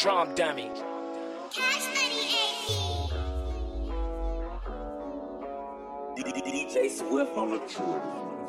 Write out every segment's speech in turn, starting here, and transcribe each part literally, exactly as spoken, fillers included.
Drum dummy. Cash Money A P. D J Swift on the truth.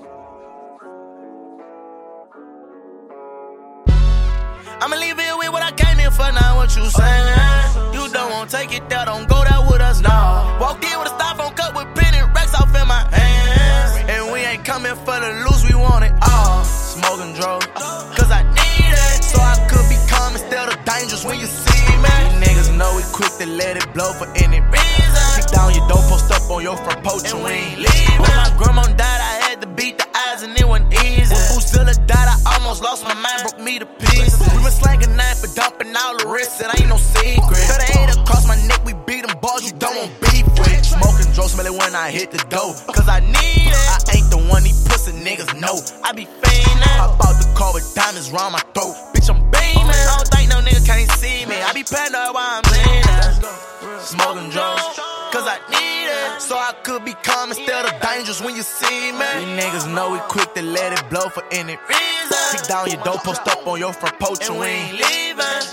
I'ma leave it with what I came in for, now what you saying? You don't want to take it there, don't go there with us, nah. Walked in with a styrofoam cup with pen and racks off in my hands. And we ain't coming for the loose, we want it all. Smoking drugs, cause I need it. So I could be calm instead of dangerous when you see me. These niggas know we quick to let it blow for any reason. Kick down your door, post up on your front porch and we ain't leaving. When my grandma died, I had to beat the eyes and it wasn't easy. When Boozilla died, I almost lost my mind, broke me to pieces. We been slanging knife for dumping all the risks, it ain't no secret. Cut a eight across my neck, we beat them bars you don't want beef with. Smoking drugs, smell it when I hit the dough, cause I need it. I ain't the one these pussy niggas know. I be fiendin', hop out the car with diamonds round my throat. Bitch, I'm beaming, I don't think no nigga can't see me. I be paranoid while I'm leaning. Smoking drugs, cause I need it. So I could be calm instead of dangerous when you see me. These niggas know we quick to let it blow for any reason. Kick down your door, post up on your front porch and we ain't leaving.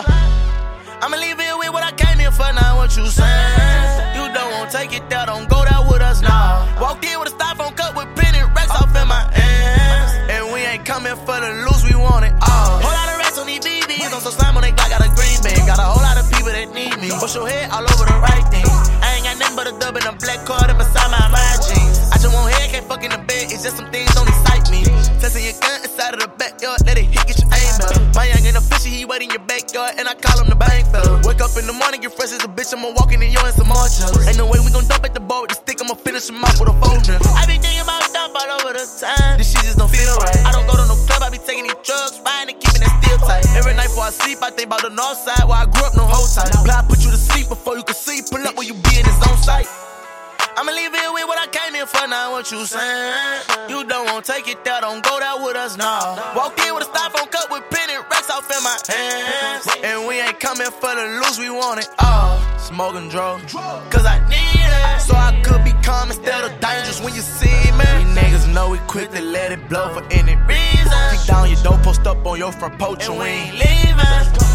I'ma leave it with what I came here for, now what you saying? You don't want to take it there, don't go there with us, nah. Walked in with a styrofoam cup with pen and racks off in my hands. And we ain't coming for the loose, we want it all. Whole lot of racks on these B Bs, on some slime on they Glock, got a green bag. Got a whole lot of people that need me. Push your head all over the right thing. I ain't got nothing but a dub and a black card up beside my mind jeans. I just want head, can't fuck in the bed, it's just some things don't excite me. Testing your gun inside of the backyard, let it hit, get your aim better. My young and official, he wait in your backyard, and I call him the bank fella. Wake up in the morning, get fresh as a bitch, I'ma walk in and yo and some more jealous. Ain't no way we gon' dump at the boat with the stick, I'ma finish him off with a folder. I be thinking about dump all over the time, this shit just don't feel right. I don't go to no club, I be taking these drugs, riding and keeping it still tight. Every night before I sleep, I think about the north side, where I grew up no whole time. Blind put you to sleep before you can see, pull up where you be in his own sight. I'ma leave it with what I came here for, now what you saying? You don't want to take it there, don't go there with us, nah. Walked in with a styrofoam cup with pen and racks off in my hands. And we ain't coming for the loose, we want it all. Smoking drugs, cause I need it. So I could be calm instead of dangerous when you see me. These niggas know we quick to let it blow for any reason. Kick down your door, post up on your front porch and we ain't leaving.